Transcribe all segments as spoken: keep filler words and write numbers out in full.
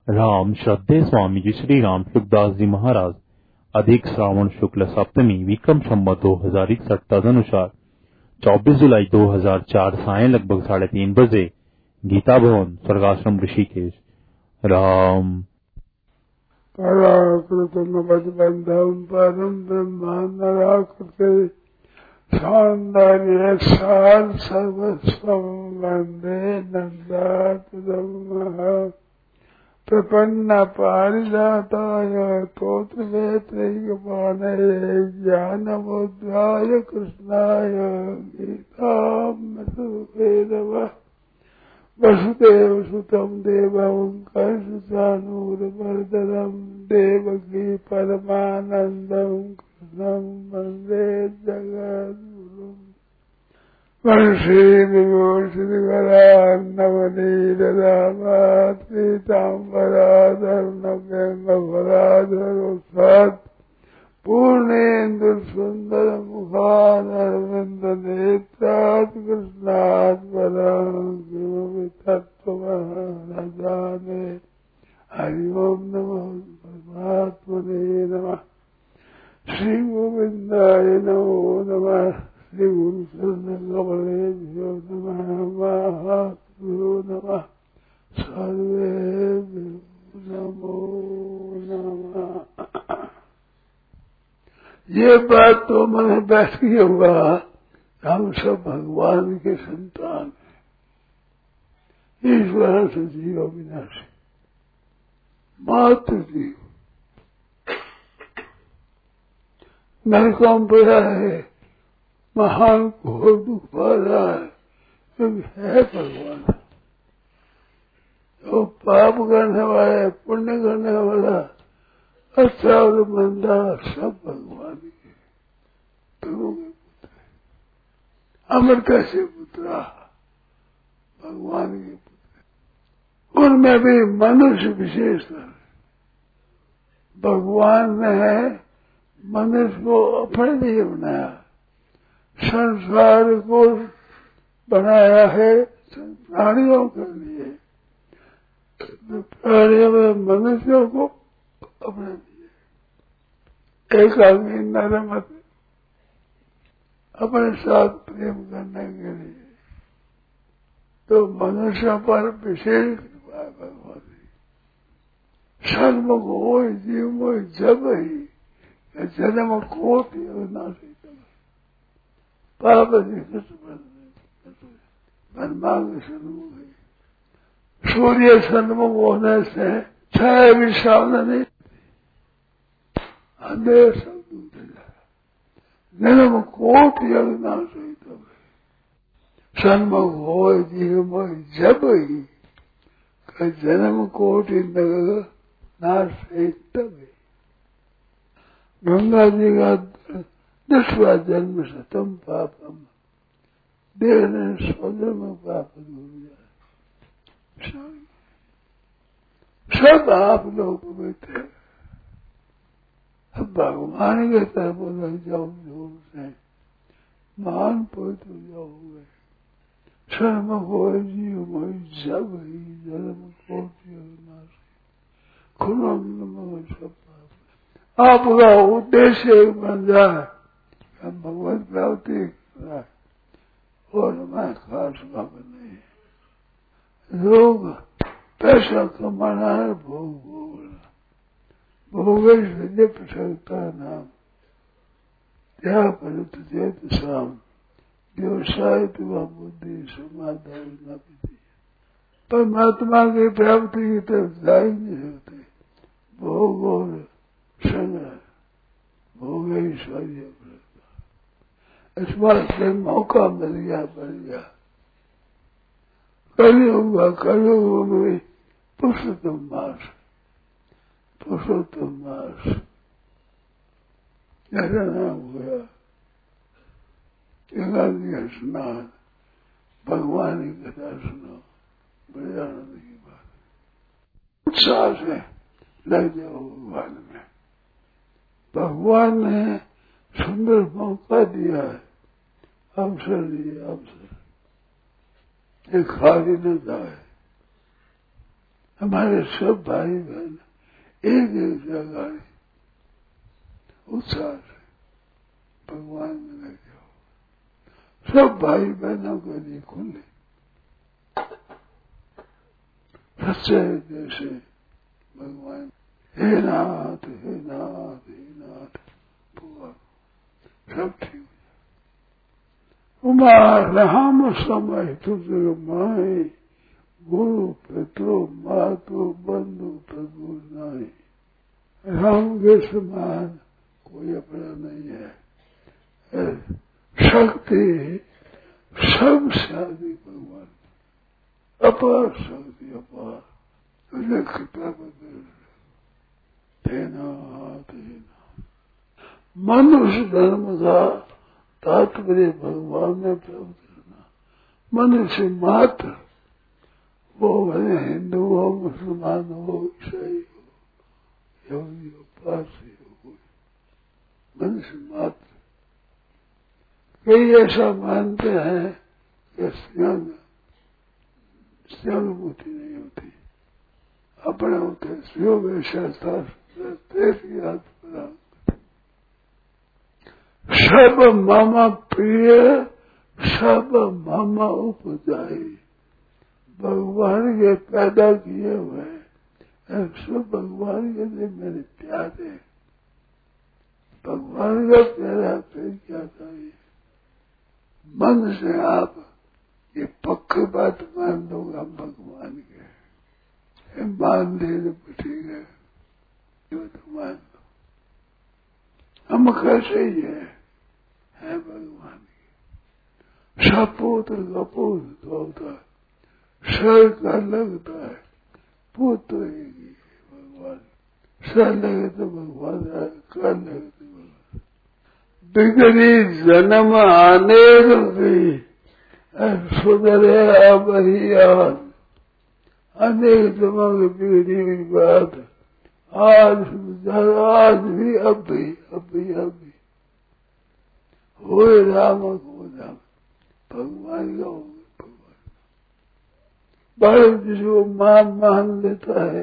राम श्रद्धेय स्वामी जी श्री राम सुखदास जी महाराज अधिक श्रावण शुक्ल सप्तमी विक्रम संवत दो हजार इकसठ तदनुसार चौबीस जुलाई दो हजार चार साय लगभग साढ़े तीन बजे गीता भवन स्वर्गाश्रम ऋषिकेश। राम पराकृतम बंधम परम ब्रह्मांडराकृते सौंदर्य सार सर्वस्व वंदे नंदातम प्रपन्न पारिजाताय तोत्र वेत्रैकपाणये ज्ञानमुद्राय कृष्णाय गीतामृते नमः। वसुदेव सुतं देवं कंसचानूरमर्दनं देवकी परमानन्दं कृष्णं वन्दे जगद्गुरुम्। वंशी विभूषितकरान्नवनीलरामात् पीताम्बराधर्णव्यङ्गफलाधरोत्सात् पूर्णेन्दुसुन्दरमुखादरविन्दनेत्रात् कृष्णात् परं किमपि तत्त्वमहं न जाने। हरि ओं नमो परमात्मने नमः। श्रीगोविन्दाय नमो नमः। श्री गुरु चरणकमलेभ्यो नमः। महात्मो नमः। सर्वेभ्यो नमो नमः। ये बात तो मन बैठ गया होगा, हम सब भगवान के संतान हैं। ईश्वर से जीव अविनाशी मात्र जीव नरकों पड़ा है, महान घोर दुख पा रहा है, क्योंकि है भगवान। तो पाप करने वाला पुण्य करने वाला अच्छा और मंदा सब भगवान के प्रभु के पुत्र है। अमर कैसे पुत्रा भगवान के पुत्र, उनमें भी मनुष्य विशेषकर भगवान ने मनुष्य को अपने लिए बनाया, संसार को बनाया है प्राणियों के लिए, प्राणियों में मनुष्यों को अपने लिए एक आदमी नरमत अपने साथ प्रेम करने के लिए। तो मनुष्य पर विशेष कृपा है भगवान की। सन्मुख हो जीव हो जब ही जन्म कोटि अविनाशी पाप ब्रह्मांड सन्मुख है। सूर्य सन्मुख होने से छाया भी सामने नहीं, अंधेर सब दूर जाए। जन्म कोटि अविनाशी तब सन्मुख हो जीव जब ही जन्म कोटि नाश है तब। गंगा जी का दसवा जन्म शतम पापम देखने सौदर में पाप दूर जाए। सब आप लोग पवित्र है। अब भगवान के तरफ बोला जाओ जोर से महान पवित्र जाओगे। शर्म हो जीव मोई जब ही जन्म कोटि अविनाश खुनो सब पाप। आपका उद्देश्य बन जाए भगवत प्राप्ति है और मैं खास बात नहीं है। लोग पैसा कमाना है, भोग भोगना, भोगेश विजय प्रसन्नता नाम त्या परित चेत शाम व्यवसाय तुआ बुद्धि समाधान न पीती। परमात्मा की प्राप्ति की तरफ जा ही नहीं सकते। भोग और संग्रह भोग ऐश्वर्य इस बात से मौका मिल गया बढ़ गया। कलयुग कलयुग में पुरुषोत्तम मास पुरुषोत्तम मास ऐसा नाम हुआ। एकादशी स्नान भगवान की कथा सुनो, बड़े आनंद की बात। उत्साह से लग जाओ भगवान में। भगवान ने सुंदर मौका दिया है, अवसर दिया अवसर। ये खाली न जाए। हमारे सब भाई बहन एक एक जगह उत्साह से भगवान में लग जाओ। सब भाई बहनों के लिए खुले सच्चे जैसे भगवान, हे नाथ हे नाथ हे नाथ भगवान सब ठीक हो जाए। उमा राम समय तुझे माए, गुरु पितरो मातो बंधु प्रभु नाई। राम के समान कोई अपना नहीं है। शक्ति सब शादी भगवान, अपार शक्ति अपार, तुझे कृपा बदल देना देना। मनुष्य धर्म का तात्पर्य भगवान में प्राप्त करना। मनुष्य मात्र, वो भले हिंदू हो, मुसलमान हो, ईसाई हो, यहूदी हो, पारसी हो, कोई मनुष्य मात्र। कई ऐसा मानते हैं कि स्यंग स्यंग बुद्धि नहीं होती, अपने होते स्यो वैसा तेरी आत्मा। सब मामा प्रिय सब मामा उपजाई। भगवान के पैदा किए हुए सब भगवान के लिए मेरे प्यारे। भगवान का प्यारा फिर क्या चाहिए। मन से आप ये पक्की बात मान दोगे हम भगवान के, मान ले तो ठीक है, जो तो मान लो। हम कैसे ही है, है भगवान के। सपुत्र का पुत्र होता है, सर का लगता है, पुत्र एक ही भगवान। सर लगे तो भगवान, कर लगे तो भगवान। बिगड़ी जन्म आने गई, सुधरे अब ही आज। अनेक जन्म की बिगड़ी हुई बात आज आज भी अब भी अब भी अब भी हो राम को राम भगवान का हो भगवान। बालक जिसको मां मान लेता है,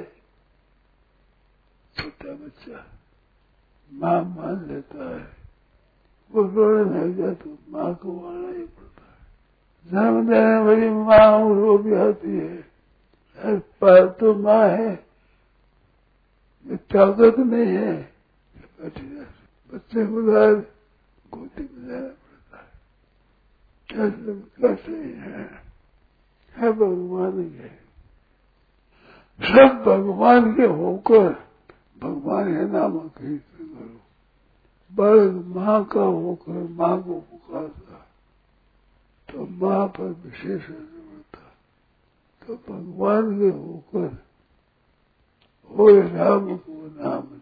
छोटा बच्चा मां मान लेता है, वो रोने लग जाए तो माँ को मारना ही पड़ता है। जन्म देने वाली माँ रो भी आती है, पर तो माँ है, ताकत नहीं है, बैठी रहती। बच्चे को लाल गोदी में लेना पड़ता है। कैसे कैसे है, है भगवान के। सब भगवान के होकर भगवान के नाम कीर्तन करो। बालक माँ का होकर माँ को पुकारता तो माँ पर विशेष असर होता। तो भगवान के होकर हो राम को नाम